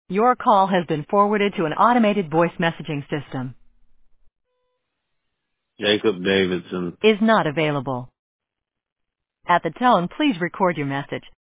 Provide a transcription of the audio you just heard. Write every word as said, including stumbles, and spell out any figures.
Your call has been forwarded to an automated voice messaging system. Jacob Davidson. Is not available. At the tone, please record your message.